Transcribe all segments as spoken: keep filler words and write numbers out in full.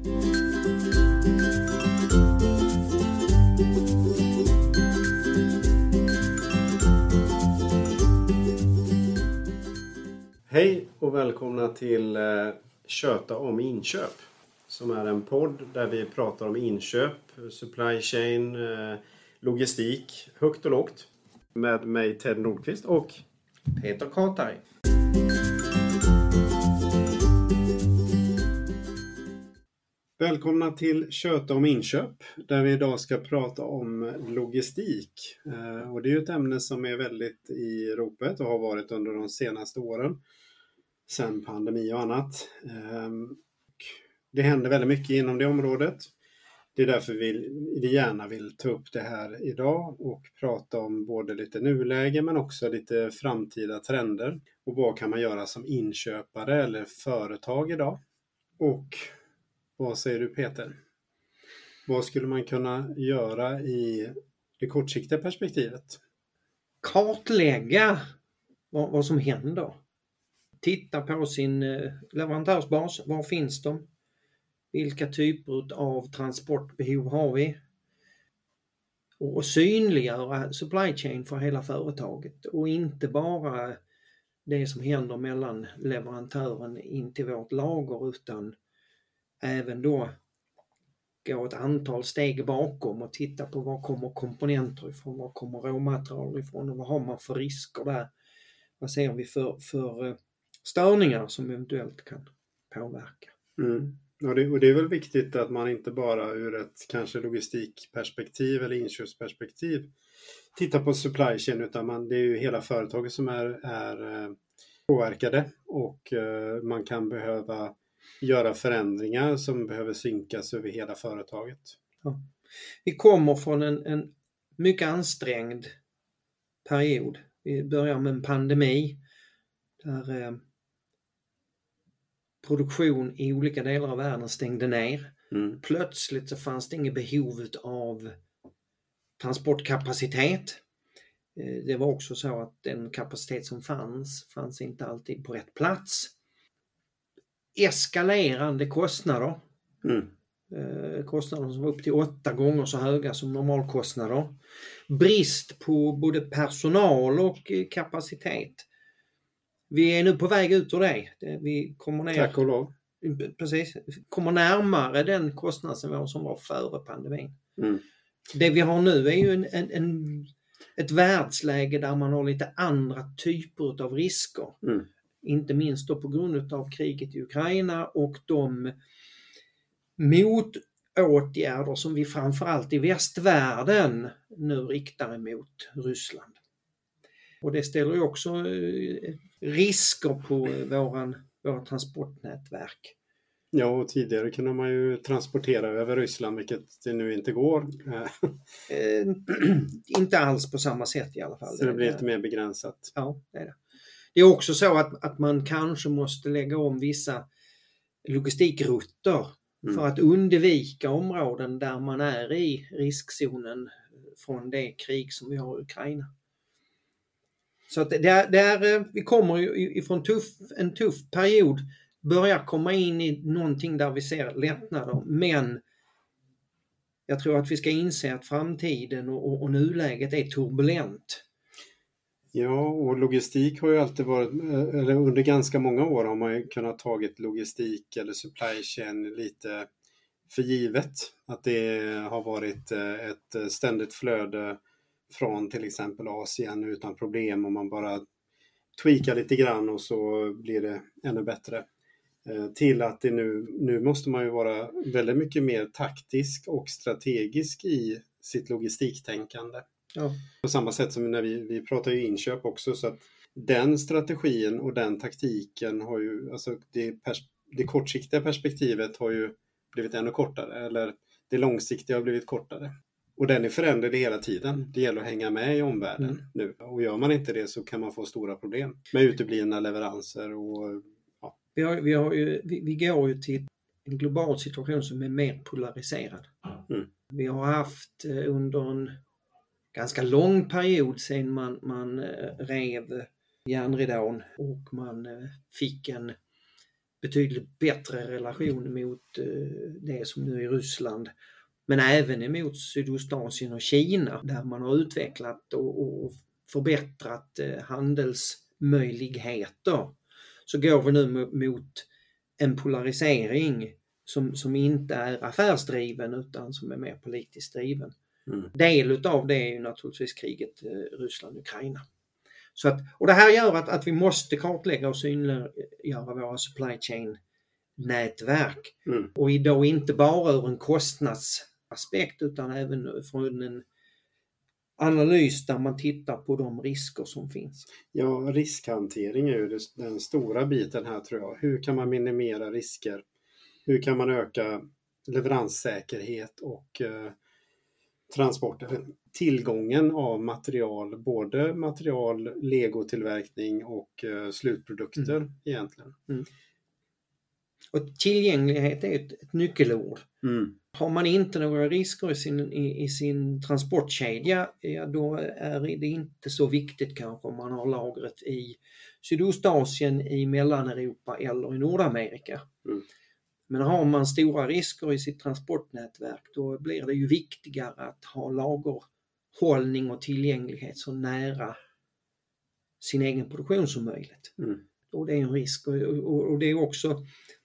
Hej och välkomna till eh, Köta om inköp, som är en podd där vi pratar om inköp, supply chain, eh, logistik, högt och lågt. Med mig Ted Nordqvist och Peter Kartari. Välkomna till Köta om inköp, där vi idag ska prata om logistik. Eh, och det är ju ett ämne som är väldigt i ropet och har varit under de senaste åren. Sen pandemi och annat. Eh, det händer väldigt mycket inom det området. Det är därför vi, vi gärna vill ta upp det här idag och prata om både lite nuläge men också lite framtida trender. Och vad kan man göra som inköpare eller företag idag? Och vad säger du, Peter? Vad skulle man kunna göra i det kortsiktiga perspektivet? Kartlägga vad, vad som händer. Titta på sin leverantörsbas. Var finns de? Vilka typer av transportbehov har vi? Och synliggöra supply chain för hela företaget. Och inte bara det som händer mellan leverantören in till vårt lager, utan även då gå ett antal steg bakom och titta på var kommer komponenter ifrån, var kommer råmaterial ifrån och vad har man för risker där. Vad ser vi för, för störningar som eventuellt kan påverka. Mm. Ja, det, och det är väl viktigt att man inte bara ur ett kanske logistikperspektiv eller inköpsperspektiv tittar på supply chain, utan man, det är ju hela företaget som är, är påverkade och uh, man kan behöva göra förändringar som behöver synkas över hela företaget. Ja. Vi kommer från en, en mycket ansträngd period. Vi börjar med en pandemi där eh, produktion i olika delar av världen stängde ner. Mm. Plötsligt så fanns det inget behov av transportkapacitet. Eh, det var också så att den kapacitet som fanns, fanns inte alltid på rätt plats. Eskalerande kostnader. Mm. Eh, kostnader som var upp till åtta gånger så höga som normalkostnader. Brist på både personal och kapacitet. Vi är nu på väg ut ur det. Vi kommer ner, Tack och lov. Precis, kommer närmare den kostnadsnivå som var före pandemin. Mm. Det vi har nu är ju en, en, en, ett världsläge där man har lite andra typer av risker. Mm. Inte minst då på grund av kriget i Ukraina och de motåtgärder som vi framförallt i västvärlden nu riktar emot Ryssland. Och det ställer ju också risker på våran, våra transportnätverk. Ja, och tidigare kunde man ju transportera över Ryssland, vilket det nu inte går. eh, inte alls på samma sätt i alla fall. Så det blir lite mer begränsat. Ja, det är det. Det är också så att, att man kanske måste lägga om vissa logistikrutter mm. för att undvika områden där man är i riskzonen från det krig som vi har i Ukraina. Så att det är, det är, vi kommer ju ifrån tuff, en tuff period, börjar komma in i någonting där vi ser lättnader, men jag tror att vi ska inse att framtiden och, och, och nuläget är turbulent. Ja, och logistik har ju alltid varit, eller under ganska många år har man ju kunnat tagit logistik eller supply chain lite för givet. Att det har varit ett ständigt flöde från till exempel Asien utan problem, och man bara tweakar lite grann och så blir det ännu bättre. Till att det nu, nu måste man ju vara väldigt mycket mer taktisk och strategisk i sitt logistiktänkande. Ja. På samma sätt som när vi, vi pratar ju inköp också, så att den strategin och den taktiken har ju, alltså det, pers- det kortsiktiga perspektivet har ju blivit ännu kortare, eller det långsiktiga har blivit kortare. Och den är förändrad hela tiden. Det gäller att hänga med i omvärlden mm. nu. Och gör man inte det så kan man få stora problem med uteblivna leveranser. Och, ja. vi, har, vi, har ju, vi, vi går ju till en global situation som är mer polariserad. Mm. Vi har haft under en ganska lång period sedan man, man rev järnridån och man fick en betydligt bättre relation mot det som nu är Ryssland. Men även emot Sydostasien och Kina där man har utvecklat och, och förbättrat eh, handelsmöjligheter. Så går vi nu mot en polarisering som, som inte är affärsdriven utan som är mer politiskt driven. Mm. Del utav det är ju naturligtvis kriget eh, Ryssland-Ukraina. Så att, och det här gör att, att vi måste kartlägga och synliggöra våra supply chain nätverk. Mm. Och idag inte bara ur en kostnadsaspekt utan även från en analys där man tittar på de risker som finns. Ja, riskhantering är ju den stora biten här tror jag. Hur kan man minimera risker? Hur kan man öka leveranssäkerhet och eh, transporter? Tillgången av material, både material, legotillverkning och eh, slutprodukter mm. egentligen. Mm. Och tillgänglighet är ett, ett nyckelord. Mm. Har man inte några risker i sin, i, i sin transportkedja, ja, då är det inte så viktigt kanske om man har lagret i Sydostasien, i Mellaneuropa eller i Nordamerika. Mm. Men har man stora risker i sitt transportnätverk då blir det ju viktigare att ha lagerhållning och tillgänglighet så nära sin egen produktion som möjligt. Mm. Och det är en risk och, och, och det är också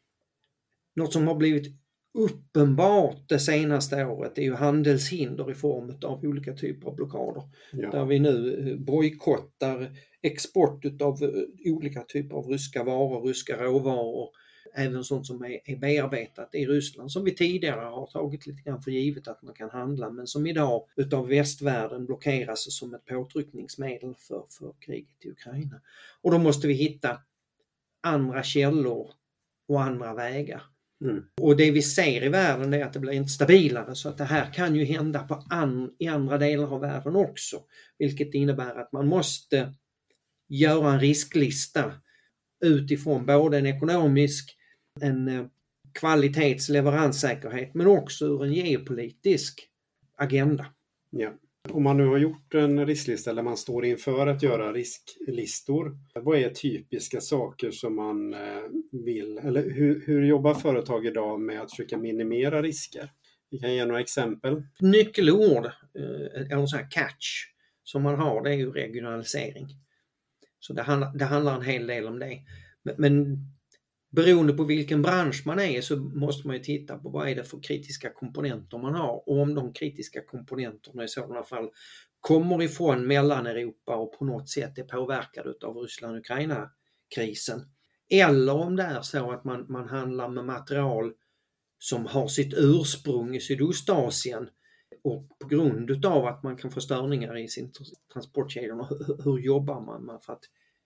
något som har blivit uppenbart det senaste året. Det är ju handelshinder i form av olika typer av blockader. Ja. Där vi nu bojkottar export av olika typer av ryska varor, ryska råvaror. Även sånt som är, är bearbetat i Ryssland som vi tidigare har tagit lite grann för givet att man kan handla men som idag utav västvärlden blockeras som ett påtryckningsmedel för, för kriget i Ukraina. Och då måste vi hitta andra källor och andra vägar. Mm. Och det vi ser i världen är att det blir inte stabilare så att det här kan ju hända på an, i andra delar av världen också. Vilket innebär att man måste göra en risklista utifrån både en ekonomisk, en kvalitets-leveranssäkerhet men också ur en geopolitisk agenda. Ja. Om man nu har gjort en risklista eller man står inför att göra risklistor, vad är typiska saker som man vill, eller hur, hur jobbar företag idag med att försöka minimera risker? Vi kan ge några exempel. Nyckelord, eller så här catch, som man har det är ju regionalisering. Så det handlar, det handlar en hel del om det. Men, men beroende på vilken bransch man är så måste man ju titta på vad är det för kritiska komponenter man har. Och om de kritiska komponenterna i sådana fall kommer ifrån Mellaneuropa och på något sätt är påverkade av Ryssland-Ukraina-krisen. Eller om det är så att man, man handlar med material som har sitt ursprung i Sydostasien. Och på grund av att man kan få störningar i sin transportkedja, hur, hur jobbar man för att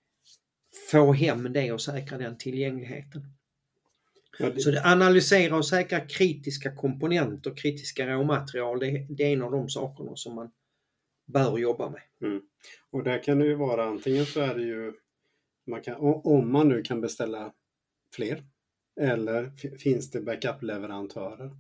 få hem det och säkra den tillgängligheten? Ja, det... Så det analysera och säkra kritiska komponenter, kritiska råmaterial, det, det är en av de sakerna som man bör jobba med. Mm. Och där kan det ju vara antingen så är det ju, man kan, om man nu kan beställa fler, eller finns det backup-leverantörer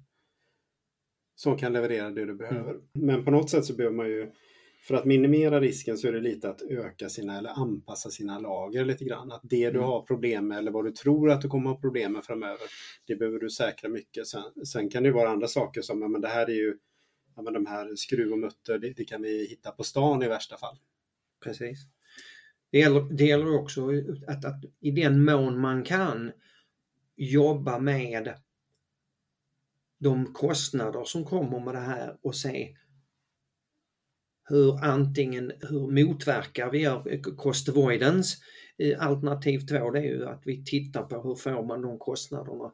som kan leverera det du behöver. Mm. Men på något sätt så behöver man ju, för att minimera risken så är det lite att öka sina eller anpassa sina lager lite grann. Att det du mm. har problem med eller vad du tror att du kommer ha problem med framöver, det behöver du säkra mycket. Sen, sen kan det ju vara andra saker som, men det här är ju, ja, men de här skruv och mutter, det, det kan vi hitta på stan i värsta fall. Precis. Det gäller, det gäller också att, att i den mån man kan jobba med de kostnader som kommer med det här och se hur antingen hur motverkar vi gör cost avoidance. Alternativ två det är ju att vi tittar på hur får man de kostnaderna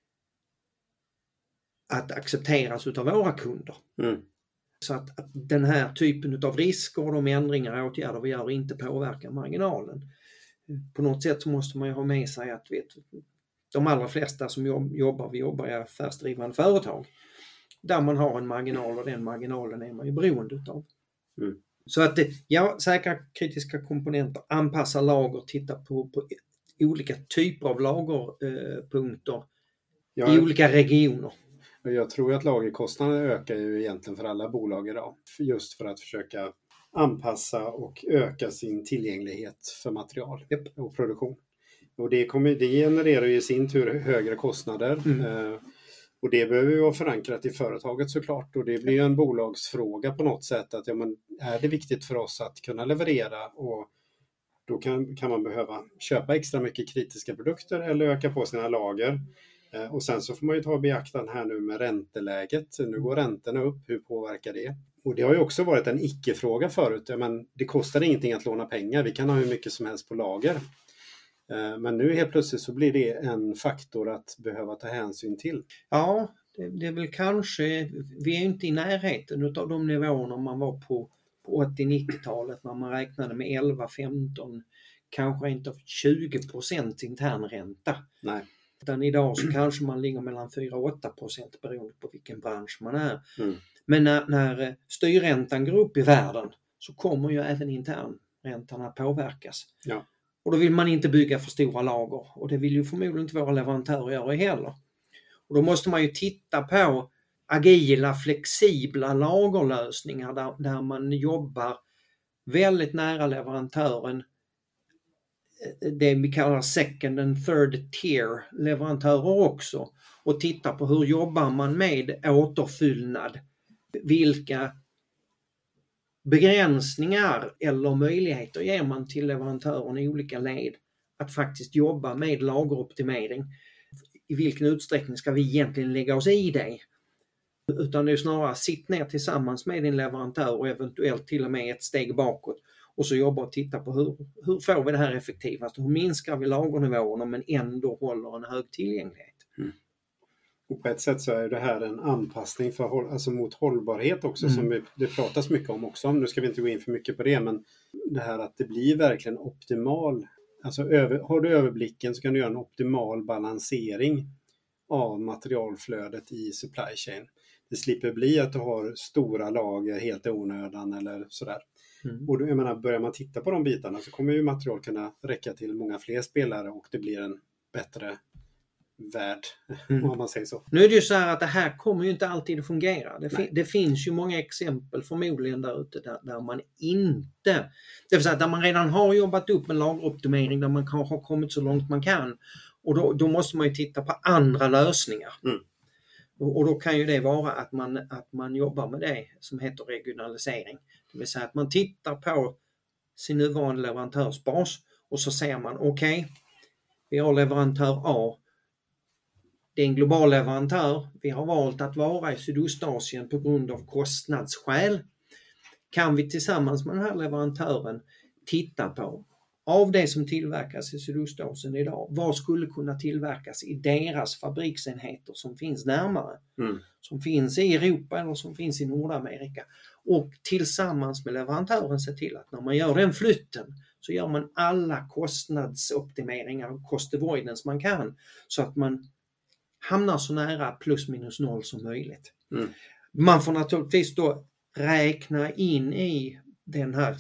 att accepteras utav våra kunder. Mm. Så att, att den här typen av risker och de ändringar och åtgärder vi gör inte påverkar marginalen. På något sätt så måste man ju ha med sig att vet, de allra flesta som jobbar, vi jobbar i affärsdrivande företag där man har en marginal och den marginalen är man ju beroende utav. Mm. Så att ja, säkra kritiska komponenter, anpassa lager, titta på, på olika typer av lagerpunkter eh, ja, i olika regioner. Jag tror att lagerkostnaden ökar ju egentligen för alla bolag idag. Just för att försöka anpassa och öka sin tillgänglighet för material yep. och produktion. Och det, kommer, det genererar ju i sin tur högre kostnader. Mm. Eh, Och det behöver ju vara förankrat i företaget såklart, och det blir ju en bolagsfråga på något sätt att ja, men är det viktigt för oss att kunna leverera, och då kan, kan man behöva köpa extra mycket kritiska produkter eller öka på sina lager. Eh, och sen så får man ju ta beaktande här nu med ränteläget. Nu går räntorna upp, hur påverkar det? Och det har ju också varit en icke-fråga förut. Ja, men det kostar ingenting att låna pengar, vi kan ha hur mycket som helst på lager. Eh, men nu helt plötsligt så blir det en faktor att behöva ta hänsyn till. Ja, det, det är väl kanske, vi är ju inte i närheten av de nivåerna man var på på åttio-nittiotalet när man räknade med elva femton, kanske inte tjugo procent internränta. Nej. Utan idag så kanske man ligger mellan fyra och åtta procent beroende på vilken bransch man är. Mm. Men när, när styrräntan går upp i världen så kommer ju även internräntan att påverkas. Ja. Och då vill man inte bygga för stora lager, och det vill ju förmodligen inte våra leverantörer göra heller. Och då måste man ju titta på agila, flexibla lagerlösningar där, där man jobbar väldigt nära leverantören. Det vi kallar second and third tier leverantörer också. Och titta på hur jobbar man med återfyllnad. Vilka begränsningar eller möjligheter ger man till leverantören i olika led att faktiskt jobba med lageroptimering. I vilken utsträckning ska vi egentligen lägga oss i det? Utan det är snarare sitt ner tillsammans med din leverantör och eventuellt till och med ett steg bakåt och så jobba och titta på hur, hur får vi det här effektivast? Hur minskar vi lagernivåerna men ändå håller en hög tillgänglighet? Mm. Och på ett sätt så är det här en anpassning för, alltså mot hållbarhet också, mm. som vi, det pratas mycket om också. Nu ska vi inte gå in för mycket på det, men det här att det blir verkligen optimal, alltså över, har du överblicken så kan du göra en optimal balansering av materialflödet i supply chain. Det slipper bli att du har stora lager helt i onödan eller sådär. Mm. Och då, jag menar, börjar man titta på de bitarna så kommer ju material kunna räcka till många fler spelare och det blir en bättre värld, mm. om man säger så. Nu är det ju så här att det här kommer ju inte alltid att fungera. Det, fin- det finns ju många exempel förmodligen där ute där, där man inte, det vill säga där man redan har jobbat upp en lageroptimering där man kanske har kommit så långt man kan. Och då, då måste man ju titta på andra lösningar. Mm. Och, och då kan ju det vara att man, att man jobbar med det som heter regionalisering. Det vill säga att man tittar på sin nuvarande leverantörsbas och så ser man okej, okay, vi har leverantör A. Det är en global leverantör. Vi har valt att vara i Sydostasien på grund av kostnadsskäl. Kan vi tillsammans med den här leverantören titta på av det som tillverkas i Sydostasien idag, vad skulle kunna tillverkas i deras fabriksenheter som finns närmare, mm. som finns i Europa eller som finns i Nordamerika, och tillsammans med leverantören se till att när man gör den flytten så gör man alla kostnadsoptimeringar och cost avoidance man kan så att man hamnar så nära plus minus noll som möjligt. Mm. Man får naturligtvis då räkna in i den här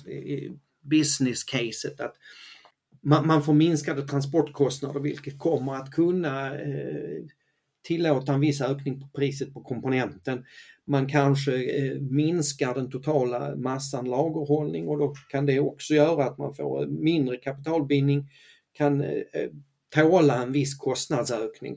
business-caset att man, man får minskade transportkostnader, vilket kommer att kunna eh, tillåta en viss ökning på priset på komponenten. Man kanske eh, minskar den totala massan lagerhållning och då kan det också göra att man får mindre kapitalbindning, kan eh, tåla en viss kostnadsökning.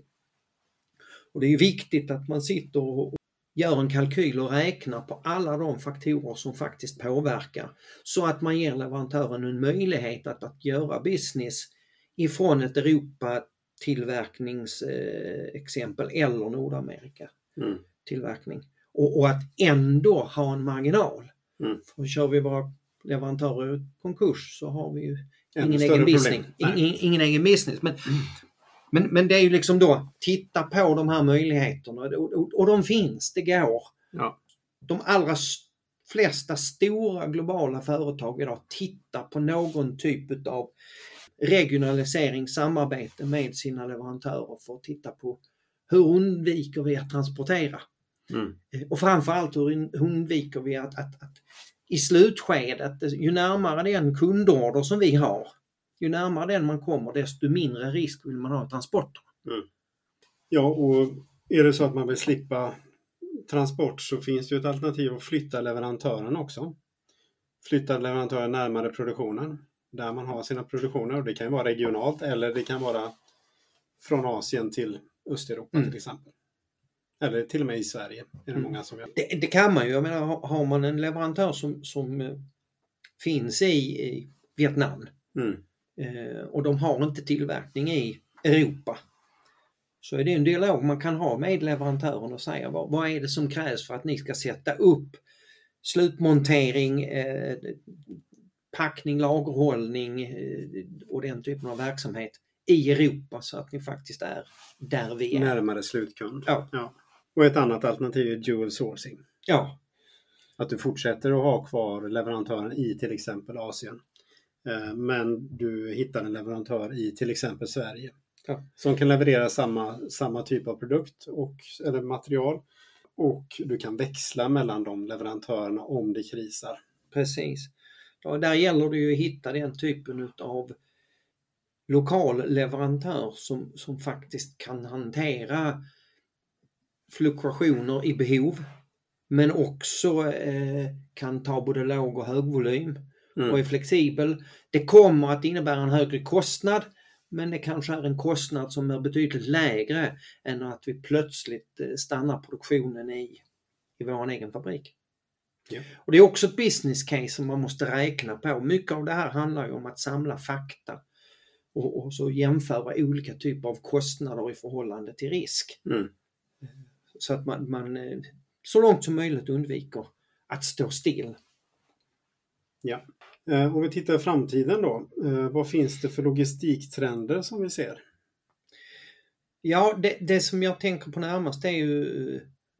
Och det är viktigt att man sitter och gör en kalkyl och räknar på alla de faktorer som faktiskt påverkar så att man ger leverantören en möjlighet att, att göra business ifrån ett Europa tillverkningsexempel eh, eller Nordamerika mm. tillverkning. Och, och att ändå ha en marginal. Mm. För kör vi våra leverantörer i konkurs så har vi ju ingen egen, business, ingen, ingen egen business. Men, mm. Men, men det är ju liksom då, titta på de här möjligheterna och, och, och de finns, det går. Ja. De allra flesta stora globala företag idag tittar på någon typ av regionalisering, samarbete med sina leverantörer för att titta på hur undviker vi att transportera. Mm. Och framförallt hur undviker vi att, att, att i slutskedet, ju närmare den kundorder som vi har, ju närmare den man kommer, desto mindre risk vill man ha i transporter. Mm. Ja, och är det så att man vill slippa transport så finns det ju ett alternativ att flytta leverantören också. Flytta leverantören närmare produktionen, där man har sina produktioner. Och det kan vara regionalt eller det kan vara från Asien till Östeuropa mm. till exempel. Eller till och med i Sverige är det många som gör. Det, det kan man ju. Jag menar, har man en leverantör som, som eh, finns i, i Vietnam Mm. eh, och de har inte tillverkning i Europa, så är det en dialog man kan ha med leverantören och säga vad, vad är det som krävs för att ni ska sätta upp slutmontering, eh, packning, lagerhållning eh, och den typen av verksamhet i Europa så att ni faktiskt är där vi är. Närmare slutkund. Ja. Ja. Och ett annat alternativ är dual sourcing. Ja. Att du fortsätter att ha kvar leverantören i till exempel Asien. Eh, men du hittar en leverantör i till exempel Sverige. Ja. Som kan leverera samma, samma typ av produkt och, eller material. Och du kan växla mellan de leverantörerna om det krisar. Precis. Och där gäller det ju att hitta den typen av lokal leverantör som, som faktiskt kan hantera fluktuationer i behov, men också eh, kan ta både låg och hög volym Mm. och är flexibel. Det kommer att innebära en högre kostnad, men det kanske är en kostnad som är betydligt lägre än att vi plötsligt eh, stannar produktionen i, i vår egen fabrik. Ja. Och det är också ett business case som man måste räkna på. Mycket av det här handlar ju om att samla fakta och, och så jämföra olika typer av kostnader i förhållande till risk. Mm. Så att man, man så långt som möjligt undviker att stå still. Ja. Eh, om vi tittar i framtiden då, eh, vad finns det för logistiktrender som vi ser? Ja, det, det som jag tänker på närmast är ju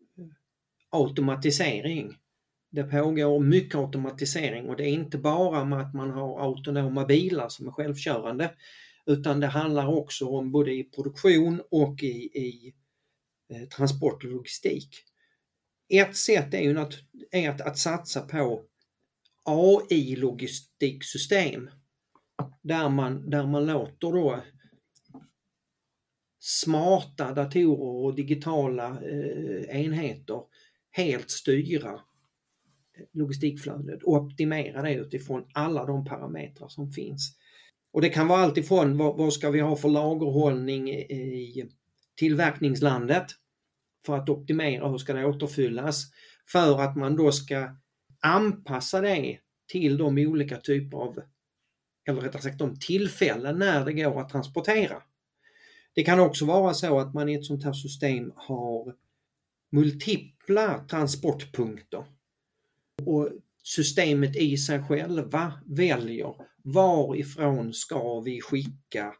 automatisering. Det pågår mycket automatisering och det är inte bara med att man har autonoma bilar som är självkörande, utan det handlar också om både i produktion och i, i eh, transport och logistik. Ett sätt är ju att, är att, att satsa på A I-logistiksystem där man, där man låter då smarta datorer och digitala eh, enheter helt styra logistikflödet och optimera det utifrån alla de parametrar som finns. Och det kan vara allt ifrån vad, vad ska vi ha för lagerhållning i tillverkningslandet för att optimera hur ska det återfyllas, för att man då ska anpassa det till de olika typer av, eller rättare sagt de tillfällen när det går att transportera. Det kan också vara så att man i ett sånt här system har multipla transportpunkter och systemet i sig själva väljer varifrån ska vi skicka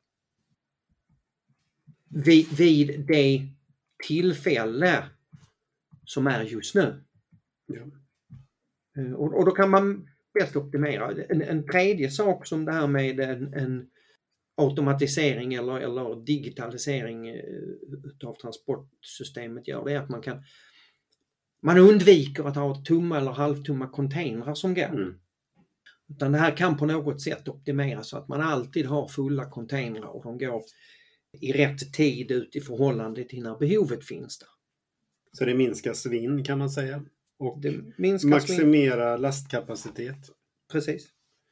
vid, vid det tillfälle som är just nu. Ja. Och, och då kan man bäst optimera. En, en tredje sak som det här med en, en automatisering eller, eller digitalisering av transportsystemet gör, det är att man kan man undviker att ha tomma eller halvtomma containrar som går. Mm. Utan det här kan på något sätt optimeras så att man alltid har fulla containrar och de går i rätt tid ut i förhållande till när behovet finns där. Så det minskar svinn kan man säga. Och det minskar maximera svinn. Lastkapacitet. Precis.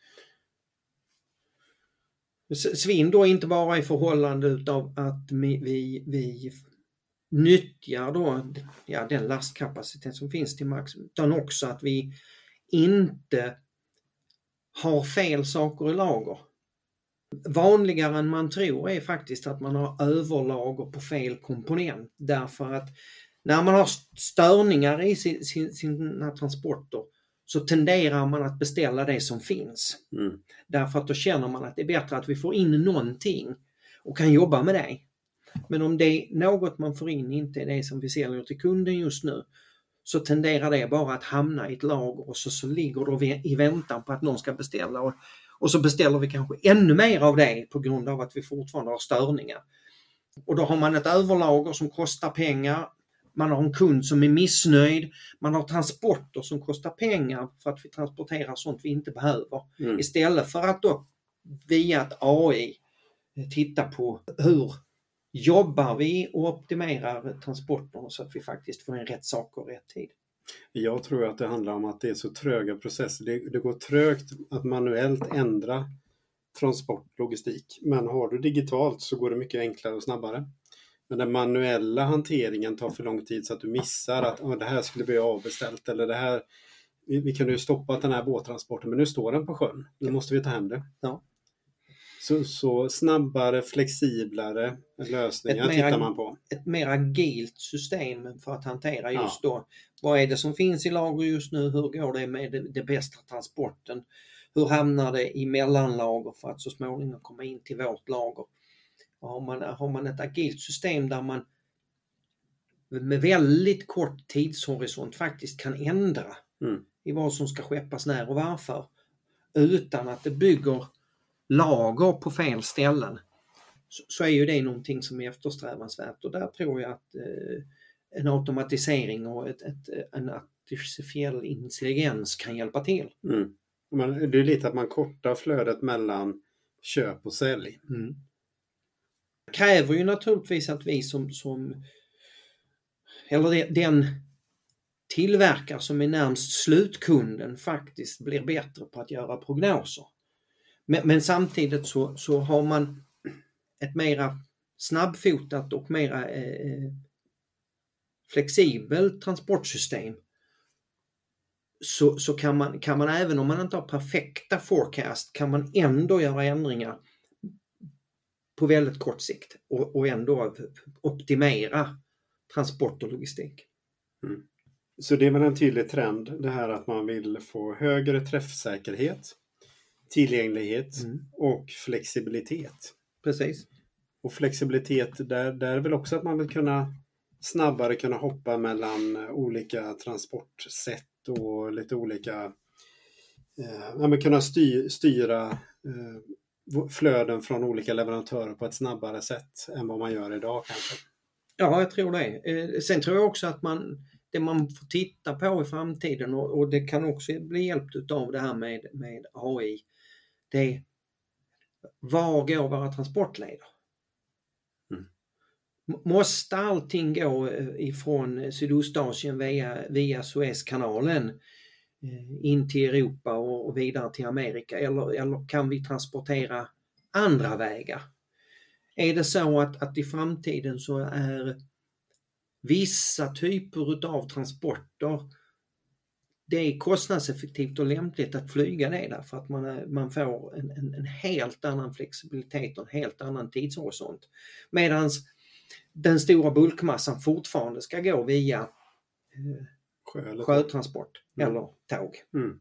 Svinn då inte bara i förhållande utav att vi, vi, vi nyttjar då, ja, den lastkapacitet som finns till max, utan också att vi inte har fel saker i lager. Vanligare än man tror är faktiskt att man har överlager på fel komponent, därför att när man har störningar i sin, sin, sina transporter så tenderar man att beställa det som finns. Mm. Därför att då känner man att det är bättre att vi får in någonting och kan jobba med det. Men om det är något man får in inte är det som vi säljer till kunden just nu, så tenderar det bara att hamna i ett lager och så, så ligger det i väntan på att någon ska beställa. Och, och så beställer vi kanske ännu mer av det på grund av att vi fortfarande har störningar. Och då har man ett överlager som kostar pengar. Man har en kund som är missnöjd. Man har transporter som kostar pengar för att vi transporterar sånt vi inte behöver. Mm. Istället för att då via ett A I titta på hur jobbar vi och optimerar transporterna så att vi faktiskt får en rätt sak och rätt tid. Jag tror att det handlar om att det är så tröga processer. Det, det går trögt att manuellt ändra transportlogistik. Men har du digitalt så går det mycket enklare och snabbare. Men den manuella hanteringen tar för lång tid så att du missar att oh, det här skulle bli avbeställt eller det här, vi, vi kunde ju stoppa den här båttransporten men nu står den på sjön. Nu måste vi ta hem det. Ja. Så, så snabbare, flexiblare lösningar mera, tittar man på. Ett mer agilt system för att hantera just ja. då. Vad är det som finns i lager just nu? Hur går det med det, det bästa transporten? Hur hamnar det i mellanlager för att så småningom komma in till vårt lager? Och har, man, har man ett agilt system där man med väldigt kort tidshorisont faktiskt kan ändra mm. i vad som ska skeppas när och varför utan att det bygger lager på fel ställen, så, så är ju det någonting som är eftersträvansvärt och där tror jag att eh, en automatisering och ett, ett, en artificiell intelligens kan hjälpa till. Mm. Man, det är lite att man kortar flödet mellan köp och sälj. Mm. Det kräver ju naturligtvis att vi som, som eller det, den tillverkare som är närmast slutkunden faktiskt blir bättre på att göra prognoser. Men, men samtidigt så, så har man ett mera snabbfotat och mera eh, flexibelt transportsystem så, så kan, man, kan man även om man inte har perfekta forecast kan man ändå göra ändringar på väldigt kort sikt och, och ändå optimera transport och logistik. Mm. Så det är väl en tydlig trend det här att man vill få högre träffsäkerhet, tillgänglighet mm. och flexibilitet. Precis. Och flexibilitet där, där är väl också att man vill kunna snabbare kunna hoppa mellan olika transportsätt och lite olika eh, ja, men kunna styr, styra eh, flöden från olika leverantörer på ett snabbare sätt än vad man gör idag kanske. Ja, jag tror det. Eh, sen tror jag också att man det man får titta på i framtiden och, och det kan också bli hjälpt av det här med, med A I. Det är var går våra transportleder? Mm. Måste allting gå ifrån Sydostasien via, via Suezkanalen in till Europa och, och vidare till Amerika eller, eller kan vi transportera andra vägar? Är det så att, att i framtiden så är vissa typer av transporter det är kostnadseffektivt och lämpligt att flyga det där för att man, man får en, en, en helt annan flexibilitet och en helt annan tidshorisont. Medan den stora bulkmassan fortfarande ska gå via eh, Sjö sjötransport mm. eller tåg. Mm.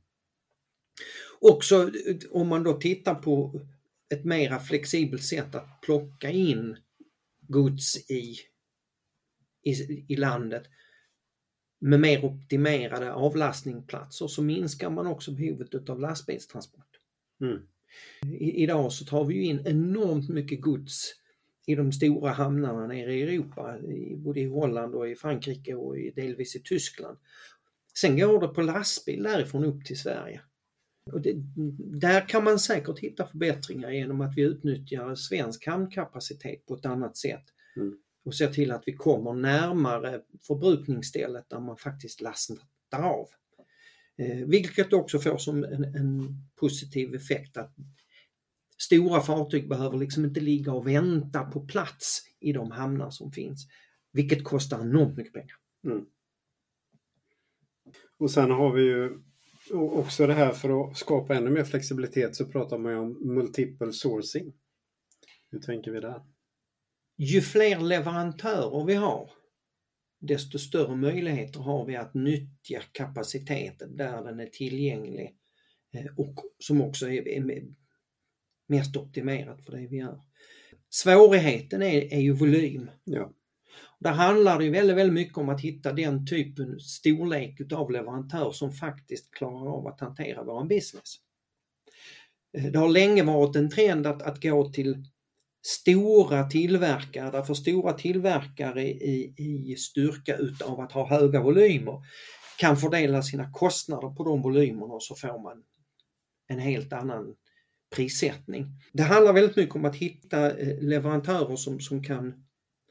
Också om man då tittar på ett mera flexibelt sätt att plocka in gods i, i, i landet med mer optimerade avlastningsplatser så minskar man också behovet av lastbilstransport. Mm. I, idag så tar vi ju in enormt mycket gods i de stora hamnarna nere i Europa, i, både i Holland och i Frankrike och i, delvis i Tyskland. Sen går det på lastbil därifrån upp till Sverige. Och det, där kan man säkert hitta förbättringar genom att vi utnyttjar svensk hamnkapacitet på ett annat sätt. Mm. Och se till att vi kommer närmare förbrukningsstället där man faktiskt lastar av. Eh, vilket också får som en, en positiv effekt att stora fartyg behöver liksom inte ligga och vänta på plats i de hamnar som finns. Vilket kostar enormt mycket pengar. Mm. Och sen har vi ju också det här för att skapa ännu mer flexibilitet så pratar man ju om multiple sourcing. Hur tänker vi där? Ju fler leverantörer vi har, desto större möjligheter har vi att nyttja kapaciteten där den är tillgänglig och som också är mest optimerat för det vi gör. Svårigheten är, är ju volym. Ja. Där handlar det ju väldigt, väldigt mycket om att hitta den typen storlek av leverantör som faktiskt klarar av att hantera vår business. Det har länge varit en trend att, att gå till stora tillverkare, därför stora tillverkare i, i styrka utav att ha höga volymer kan fördela sina kostnader på de volymerna och så får man en helt annan prissättning. Det handlar väldigt mycket om att hitta leverantörer som, som kan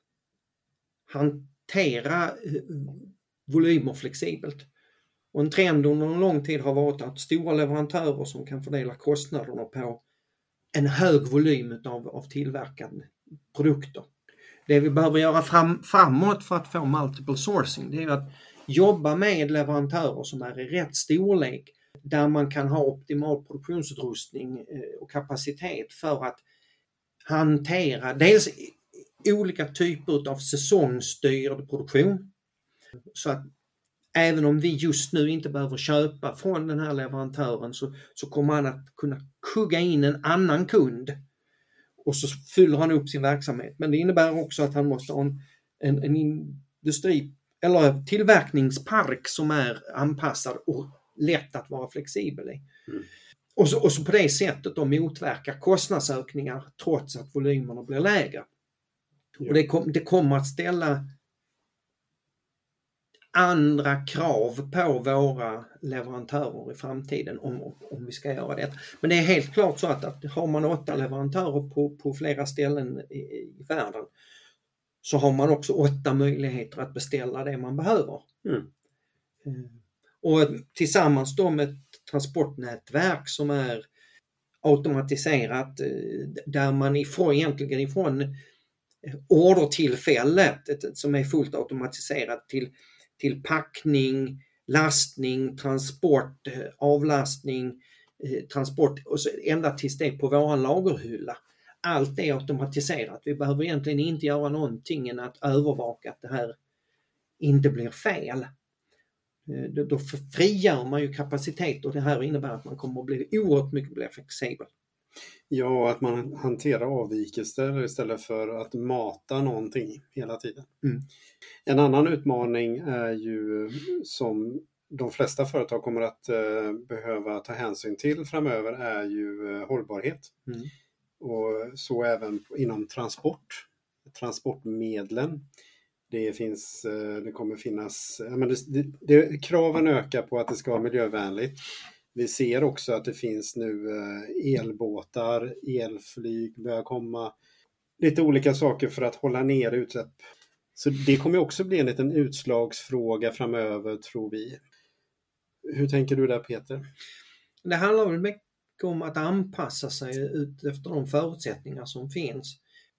hantera volymer flexibelt. Och en trend under en lång tid har varit att stora leverantörer som kan fördela kostnaderna på en hög volym av, av tillverkade produkter. det vi behöver göra fram, framåt för att få multiple sourcing, det är att jobba med leverantörer som är i rätt storlek, där man kan ha optimal produktionsutrustning och kapacitet för att hantera dels olika typer av säsongsstyrd produktion. Så att även om vi just nu inte behöver köpa från den här leverantören så, så kommer han att kunna kugga in en annan kund och så fyller han upp sin verksamhet. Men det innebär också att han måste ha en, en, en industri eller tillverkningspark som är anpassad och lätt att vara flexibel i. Mm. Och, så, och så på det sättet då motverka kostnadsökningar trots att volymerna blir lägre. Ja. Och det, kom, det kommer att ställa andra krav på våra leverantörer i framtiden om, om vi ska göra det. Men det är helt klart så att, att har man åtta leverantörer på, på flera ställen i, i världen så har man också åtta möjligheter att beställa det man behöver. Mm. Och tillsammans då med ett transportnätverk som är automatiserat där man ifrån, egentligen ifrån ordertillfället som är fullt automatiserat till till packning, lastning, transport, avlastning, transport och så ända tills det är på vår lagerhylla. Allt är automatiserat. Vi behöver egentligen inte göra någonting än att övervaka att det här inte blir fel. Då frigör man ju kapacitet och det här innebär att man kommer att bli oerhört mycket mer flexibel. Ja, att man hanterar avvikelser istället för att mata någonting hela tiden. Mm. En annan utmaning är ju som de flesta företag kommer att eh, behöva ta hänsyn till framöver är ju eh, hållbarhet. Mm. Och så även inom transport, transportmedlen. Det finns, eh, det kommer finnas, ja, men det, det, det, kraven ökar på att det ska vara miljövänligt. Vi ser också att det finns nu elbåtar, elflyg börjar komma. Lite olika saker för att hålla ner utsläpp. Så det kommer också bli en liten utslagsfråga framöver tror vi. Hur tänker du där Peter? Det handlar väl mycket om att anpassa sig ut efter de förutsättningar som finns.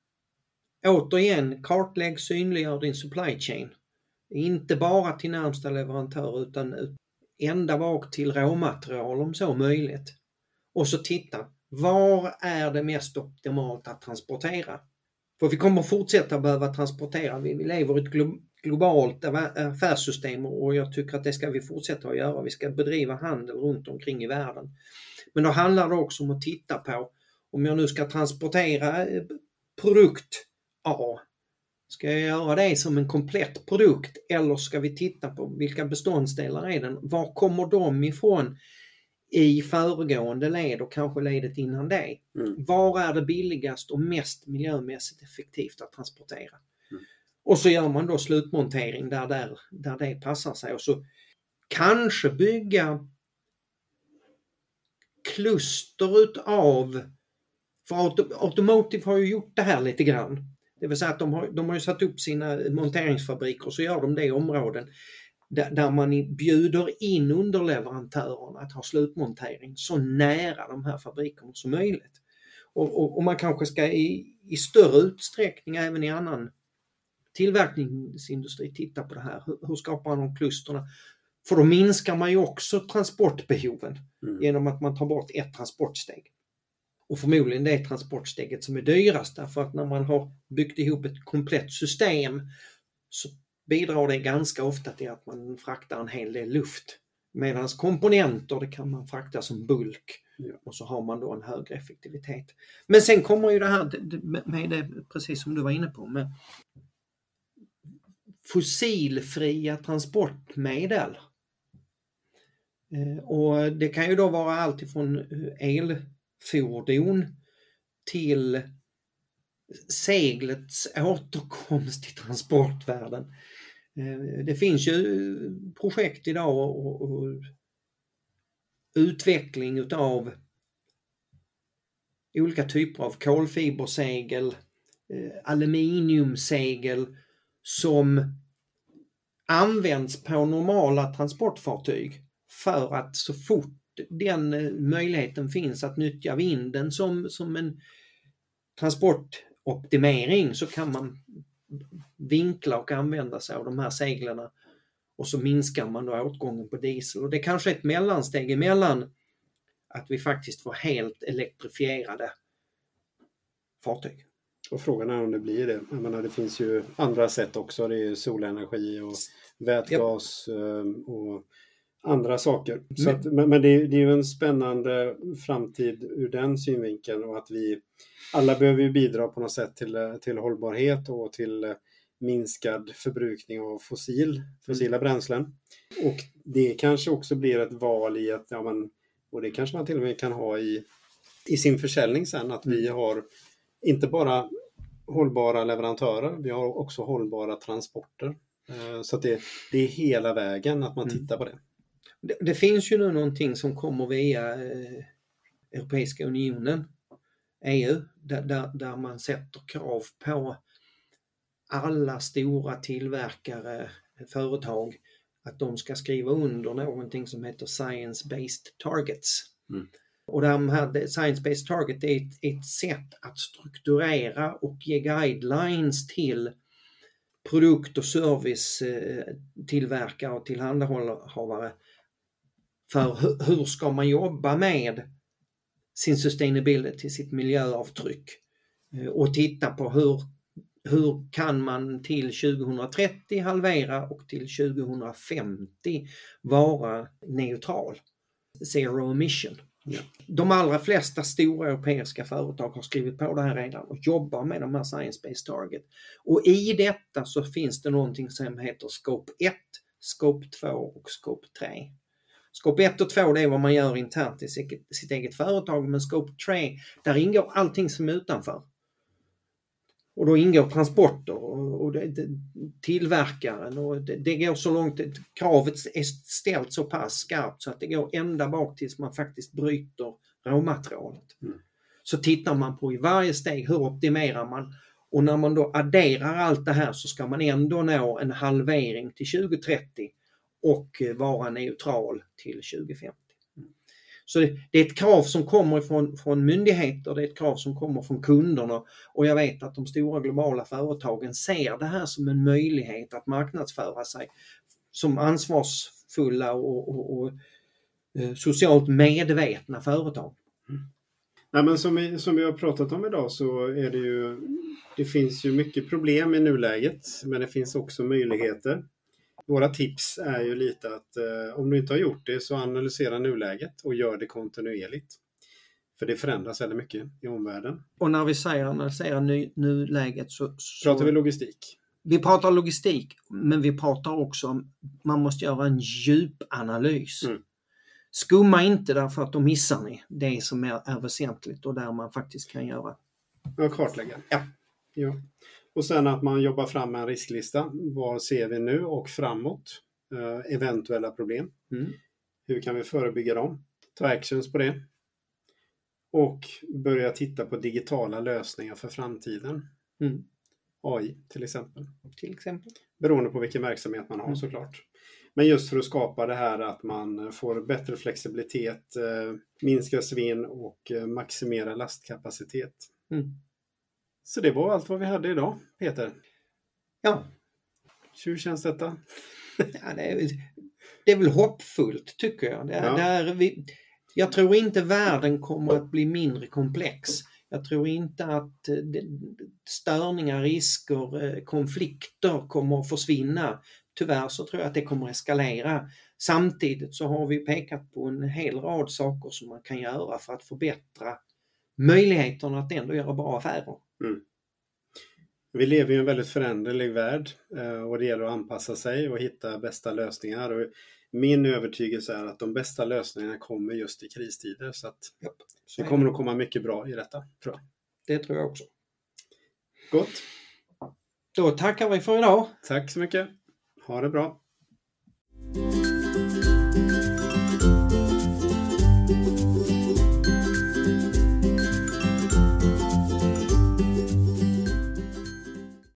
Återigen, kartlägg, synliggör din supply chain. Inte bara till närmsta leverantör utan ända bak till råmaterial om så möjligt. Och så titta, var är det mest optimalt att transportera? För vi kommer fortsätta behöva transportera. Vi, vi lever i ett glo- globalt affärssystem och jag tycker att det ska vi fortsätta att göra. Vi ska bedriva handel runt omkring i världen. Men då handlar det också om att titta på om jag nu ska transportera produkt A. Ska jag göra det som en komplett produkt eller ska vi titta på vilka beståndsdelar är den? Var kommer de ifrån i föregående led och kanske ledet innan det? Mm. Var är det billigast och mest miljömässigt effektivt att transportera? Mm. Och så gör man då slutmontering där, där, där det passar sig och så kanske bygga kluster utav, för Auto, Automotive har ju gjort det här lite grann. Det vill säga att de har, de har ju satt upp sina monteringsfabriker och så gör de det i områden där, där man bjuder in underleverantörerna att ha slutmontering så nära de här fabrikerna som möjligt. Och, och, och man kanske ska i, i större utsträckning även i annan tillverkningsindustri titta på det här. Hur, hur skapar man de klusterna? För då minskar man ju också transportbehoven mm. genom att man tar bort ett transportsteg. Och förmodligen det är transportsteget som är dyrast därför att när man har byggt ihop ett komplett system så bidrar det ganska ofta till att man fraktar en hel del luft. Medan komponenter det kan man frakta som bulk ja. Och så har man då en högre effektivitet. Men sen kommer ju det här med det, precis som du var inne på, med fossilfria transportmedel. Och det kan ju då vara allt ifrån elfordon till seglets återkomst till transportvärlden. Det finns ju projekt idag och, och utveckling utav olika typer av kolfibersegel, aluminiumsegel som används på normala transportfartyg för att så fort den möjligheten finns att nyttja vinden som, som en transportoptimering så kan man vinkla och använda sig av de här seglarna. Och så minskar man då åtgången på diesel. Och det är kanske ett mellansteg emellan att vi faktiskt får helt elektrifierade fartyg. Och frågan är om det blir det. Jag menar, det finns ju andra sätt också. Det är solenergi och vätgas yep. och andra saker. Så att, men men det, det är ju en spännande framtid ur den synvinkeln. Och att vi alla behöver ju bidra på något sätt till, till hållbarhet och till minskad förbrukning av fossil, fossila bränslen. Och det kanske också blir ett val i att, ja men, och det kanske man till och med kan ha i, i sin försäljning sen, att vi har inte bara hållbara leverantörer, vi har också hållbara transporter. Så att det, det är hela vägen att man tittar på det. Det, det finns ju nu någonting som kommer via eh, Europeiska unionen, E U, där, där, där man sätter krav på alla stora tillverkare, företag, att de ska skriva under någonting som heter Science-Based Targets. Mm. Och de här Science-Based Target är ett, ett sätt att strukturera och ge guidelines till produkt- och servicetillverkare och tillhandahållare för hur, hur ska man jobba med sin sustainability, sitt miljöavtryck, och titta på hur Hur kan man till tjugohundratrettio halvera och till tjugohundrafemtio vara neutral? Zero emission. Ja. De allra flesta stora europeiska företag har skrivit på det här redan och jobbar med de här Science-Based Target. Och i detta så finns det någonting som heter Scope ett, Scope två och Scope tre. Scope ett och två, det är vad man gör internt i sitt eget företag, men Scope tre, där ingår allting som är utanför. Och då ingår transporter och, och det, det, tillverkaren, och det, det går så långt, kravet är ställt så pass skarpt så att det går ända bak tills man faktiskt bryter råmaterialet. Mm. Så tittar man på i varje steg, hur optimerar man, och när man då adderar allt det här så ska man ändå nå en halvering till tjugohundratrettio och vara neutral till tjugofemtio. Så det, det är ett krav som kommer från, från myndigheter, det är ett krav som kommer från kunderna, och jag vet att de stora globala företagen ser det här som en möjlighet att marknadsföra sig som ansvarsfulla och, och, och eh, socialt medvetna företag. Mm. Nej, men som, vi, som vi har pratat om idag så är det ju, det finns ju mycket problem i nuläget, men det finns också möjligheter. Våra tips är ju lite att eh, om du inte har gjort det så analysera nuläget och gör det kontinuerligt. För det förändras väldigt mycket i omvärlden. Och när vi säger analysera nu, nuläget så, så... Pratar vi logistik? Vi pratar logistik, men vi pratar också om man måste göra en djupanalys. Mm. Skumma inte därför att då missar ni det som är, är väsentligt och där man faktiskt kan göra. Ja, kartlägga. Ja. Ja. Och sen att man jobbar fram en risklista. Vad ser vi nu och framåt? Uh, eventuella problem. Mm. Hur kan vi förebygga dem? Ta actions på det. Och börja titta på digitala lösningar för framtiden. Mm. A I till exempel. Till exempel. Beroende på vilken verksamhet man har mm. såklart. Men just för att skapa det här att man får bättre flexibilitet, eh, minska svinn och eh, maximera lastkapacitet. Mm. Så det var allt vad vi hade idag, Peter. Ja. Hur känns detta? Ja, det, är, det är väl hoppfullt tycker jag. Det är, ja. det är, vi, jag tror inte världen kommer att bli mindre komplex. Jag tror inte att störningar, risker, konflikter kommer att försvinna. Tyvärr så tror jag att det kommer att eskalera. Samtidigt så har vi pekat på en hel rad saker som man kan göra för att förbättra möjligheterna att ändå göra bra affärer. Mm. Vi lever i en väldigt föränderlig värld och det gäller att anpassa sig och hitta bästa lösningar. Och min övertygelse är att de bästa lösningarna kommer just i kristider. Så att Japp, så det kommer att komma mycket bra i detta, tror jag. Det tror jag också. Gott. Då tackar vi för idag. Tack så mycket. Ha det bra.